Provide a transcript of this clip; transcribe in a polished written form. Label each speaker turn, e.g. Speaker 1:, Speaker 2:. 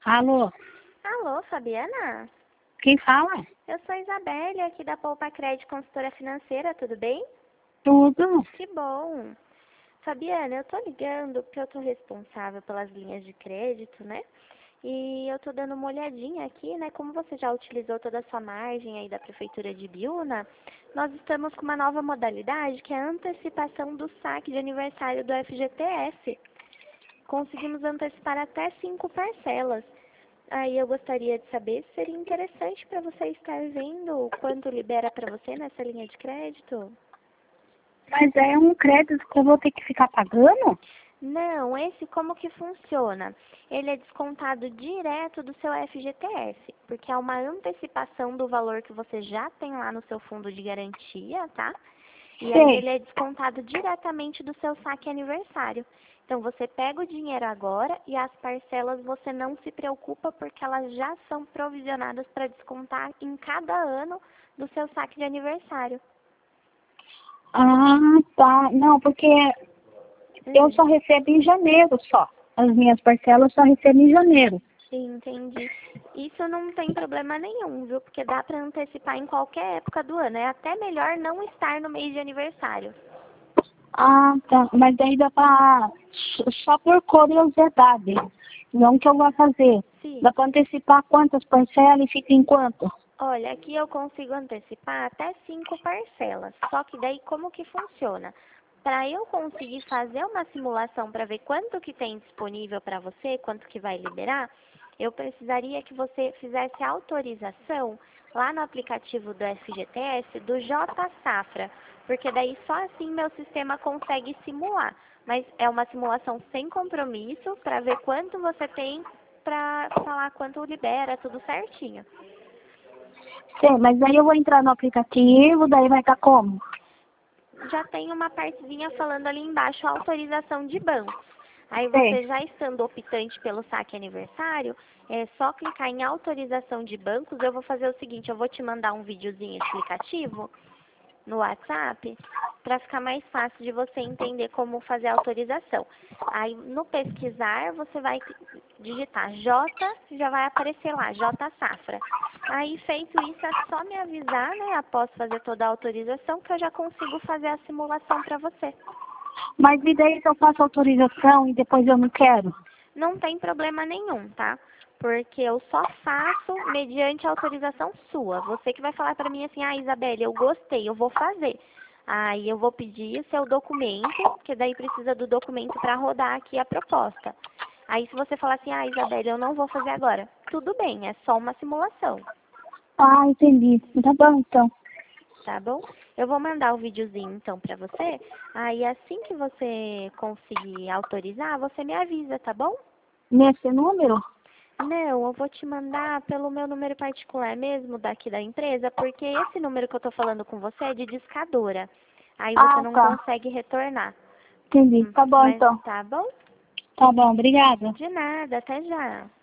Speaker 1: Alô,
Speaker 2: Alô, Fabiana?
Speaker 1: quem fala?
Speaker 2: Eu sou Isabelle, aqui da Poupa Crédito Consultora Financeira, tudo bem?
Speaker 1: Tudo.
Speaker 2: Que bom! Fabiana, eu tô ligando porque eu tô responsável pelas linhas de crédito, né? E eu tô dando uma olhadinha aqui, né? Como você já utilizou toda a sua margem aí da Prefeitura de Biúna, nós estamos com uma nova modalidade que é a antecipação do saque de aniversário do FGTS. Conseguimos antecipar até 5 parcelas. Aí eu gostaria de saber se seria interessante para você estar vendo quanto libera para você nessa linha de crédito.
Speaker 1: Mas é um crédito que eu vou ter que ficar pagando?
Speaker 2: Não, esse como que funciona? Ele é descontado direto do seu FGTS, porque é uma antecipação do valor que você já tem lá no seu fundo de garantia, tá? E aí
Speaker 1: Sei.
Speaker 2: ele é descontado diretamente do seu saque aniversário. Então você pega o dinheiro agora e as parcelas você não se preocupa porque elas já são provisionadas para descontar em cada ano do seu saque de aniversário.
Speaker 1: Ah, tá. Não, porque eu
Speaker 2: Hum,
Speaker 1: só recebo em janeiro só. As minhas parcelas eu só recebo em janeiro.
Speaker 2: entendi. Isso não tem problema nenhum, viu? Porque dá para antecipar em qualquer época do ano. É até melhor não estar no mês de aniversário.
Speaker 1: Ah, tá. Mas daí dá pra... Só por curiosidade. Não que eu vou fazer.
Speaker 2: Sim.
Speaker 1: Dá pra antecipar quantas parcelas e fica em quanto?
Speaker 2: Olha, aqui eu consigo antecipar até 5 parcelas. Só que daí como que funciona? Para eu conseguir fazer uma simulação para ver quanto que tem disponível para você, quanto que vai liberar, eu precisaria que você fizesse a autorização lá no aplicativo do FGTS do J Safra, porque daí só assim meu sistema consegue simular. Mas é uma simulação sem compromisso para ver quanto você tem para falar quanto libera, tudo certinho.
Speaker 1: Sei, mas daí eu vou entrar no aplicativo, daí vai estar como?
Speaker 2: Já tem uma partezinha falando ali embaixo, autorização de bancos. Aí
Speaker 1: Sei.
Speaker 2: você já estando optante pelo saque aniversário, é só clicar em autorização de bancos. Eu vou fazer o seguinte, eu vou te mandar um videozinho explicativo no WhatsApp para ficar mais fácil de você entender como fazer a autorização. Aí no pesquisar você vai digitar J, já vai aparecer lá, J Safra. Aí feito isso é só me avisar, né, após fazer toda a autorização, que eu já consigo fazer a simulação para você.
Speaker 1: Mas e daí se eu faço autorização e depois eu não quero?
Speaker 2: Não tem problema nenhum, tá? Porque eu só faço mediante autorização sua. Você que vai falar para mim assim, ah, Isabelle, eu gostei, eu vou fazer. Aí eu vou pedir o seu documento, que daí precisa do documento para rodar aqui a proposta. Aí se você falar assim, ah, Isabelle, eu não vou fazer agora, tudo bem, é só uma simulação,
Speaker 1: Ah, entendi. Tá bom, então.
Speaker 2: tá bom? Eu vou mandar o videozinho então para você. Aí assim que você conseguir autorizar, você me avisa, tá bom?
Speaker 1: Nesse número?
Speaker 2: Não, eu vou te mandar pelo meu número particular mesmo daqui da empresa, porque esse número que eu tô falando com você é de discadora. Aí você
Speaker 1: Ah,
Speaker 2: não
Speaker 1: tá.
Speaker 2: consegue retornar.
Speaker 1: Entendi. Tá bom,
Speaker 2: Mas
Speaker 1: então.
Speaker 2: tá bom?
Speaker 1: Tá bom, obrigada.
Speaker 2: De nada, até já.